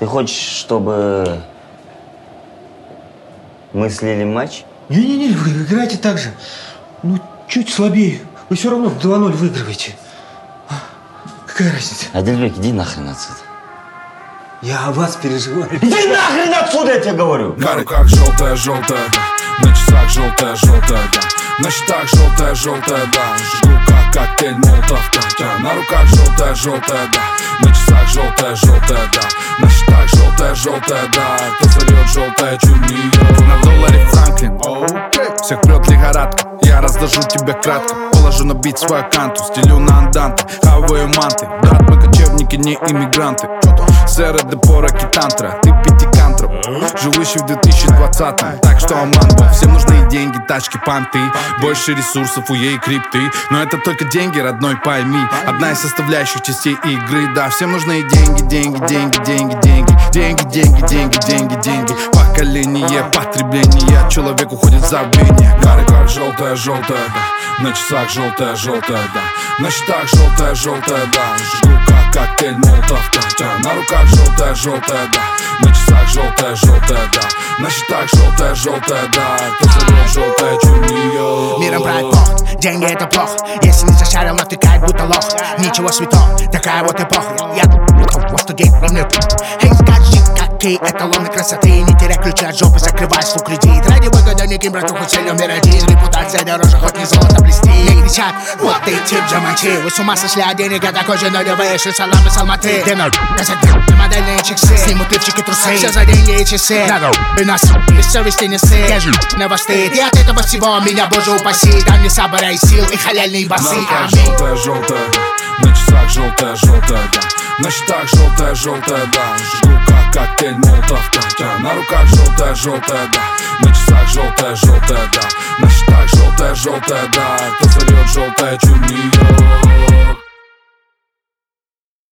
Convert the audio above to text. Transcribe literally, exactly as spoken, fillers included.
Ты хочешь, чтобы мы слили матч? Не-не-не, вы играете так же. Ну, чуть слабее. Вы все равно два ноль выигрываете. Какая разница? Адельбек, иди нахрен отсюда. Я о вас переживаю. Иди нахрен отсюда, я тебе говорю! На руках желтая-желтая, да. На часах желтая-желтая, да. На счетах желтая-желтая, да. Жгу как коктейль молотов, да. На руках желтая-желтая, да. На часах желтая-желтая, да. На счетах желтая-желтая, да. Кто зальет желтое чумие. На долларе Франклин, всех прет лихорадка. Я раздажу тебя кратко, положу на бит свою канту. Стелю на анданты, хаваю манты. Брат, мы кочевники, не иммигранты. Сэра де пора китантра, ты пятикантроп, живущий в две тысячи двадцатом. Так что аман, всем нужны деньги, тачки, понты. Больше ресурсов у ей крипты. Но это только деньги, родной, пойми. Одна из составляющих частей игры. Да, всем нужны деньги, деньги, деньги, деньги, деньги. Деньги, деньги, деньги, деньги, деньги. Поколение потребления, человек уходит в забвение. Гары как желтая-желтая, да. На часах желтая-желтая, да. На счетах желтая-желтая, да. Жгу как коктейль молотов, да. На руках желтая-желтая, да. На часах желтая-желтая, да. На счетах желтая-желтая, да. Кто зовет желтое чумие. Миром правит похоть, деньги это плохо. Если не зашарил, натыкает будто лох. Ничего святого, такая вот эпоха. Я вот что гей, мне эй, скажи, какие эталоны красоты. Не теряй ключи от жопы, закрывай свой кредит. Ради выгода неким братуху целью мир один. Репутация дороже, хоть не золото блестит. Не кричат, вот ты тип Джаманчи. Вы с ума сошли от денег, а такой же нулевые. Шлю салам из Алматы. Где ноль, газет, модельные чиксы. Снимут лифчики, трусы, все за деньги и часы. И нас без совести не сы. Скажи, на вас стыд. И от этого всего меня, боже упаси. Дай мне сабора и сил, и халяльные басы. Желтая-желтая, на часах желтая-желтая, да. На счетах желтая-желтая, да. Жгу как коктейль молотов, да. На руках желтая-желтая, да. На часах желтая-желтая, да. На счетах желтая-желтая, да. Кто зальет желтое чумие.